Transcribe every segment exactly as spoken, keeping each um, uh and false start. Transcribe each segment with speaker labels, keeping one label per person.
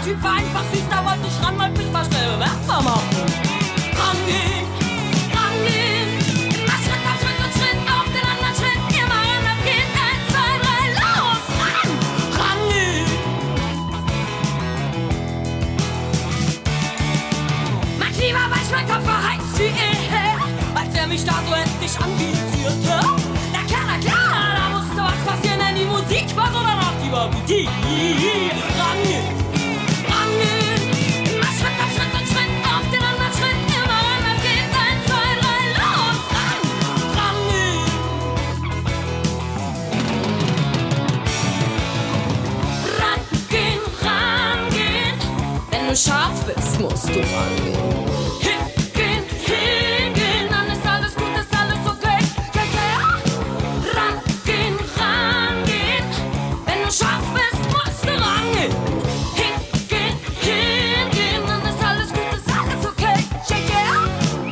Speaker 1: Typ war einfach süß, da wollte ich ran, wollte mich mal schnell bemerkbar machen. Rangehen, rangehen, immer Schritt auf Schritt und Schritt auf den anderen Schritt. Immer ran, das geht, eins, zwei, drei, los, ran, rangehen. Mein Klima weiß, mein Kopf war heiß wie er, als er mich da so endlich anvisierte. Na klar, na klar, da musste was passieren, denn die Musik war so danach, die war wie die. Rangehen, rangehen, immer Schritt auf Schritt und Schritt auf den anderen Schritt. Immer ran, das geht, eins, zwei, drei, los, ran, rangehen. Rangehen, rangehen, wenn du scharf bist, musst du rangehen. Hingehen, hingehen, dann ist alles gut, ist alles okay. Ja, ja. Rangehen, rangehen, wenn du scharf bist, musst du rangehen. Hingehen, hingehen, dann ist alles gut, ist alles okay. Ja, ja.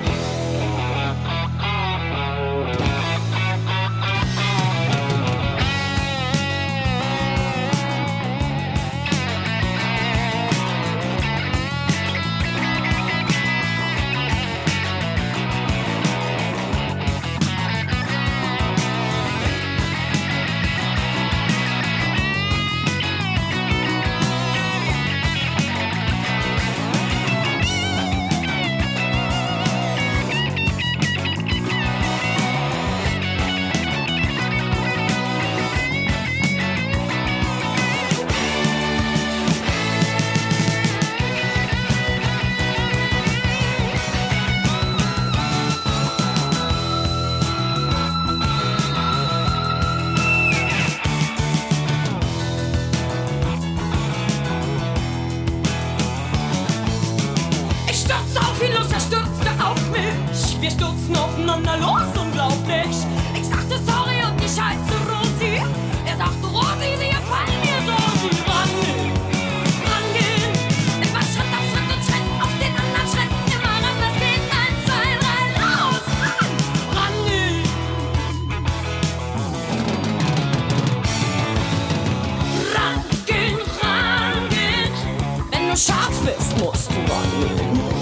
Speaker 1: Ich stürzte auf ihn los, er stürzte auf mich. Wir stürzten aufeinander los, unglaublich. Ich sagte sorry und ich heiße Rosi. Er sagte Rosi, sie gefallen mir so. Sie rangehen, rangehen, immer Schritt auf Schritt und Schritt auf den anderen Schritt. Immer ran, das geht, eins, zwei, drei, los, ran, rangehen. Rangehen, rangehen, wenn du scharf bist, musst du rangehen.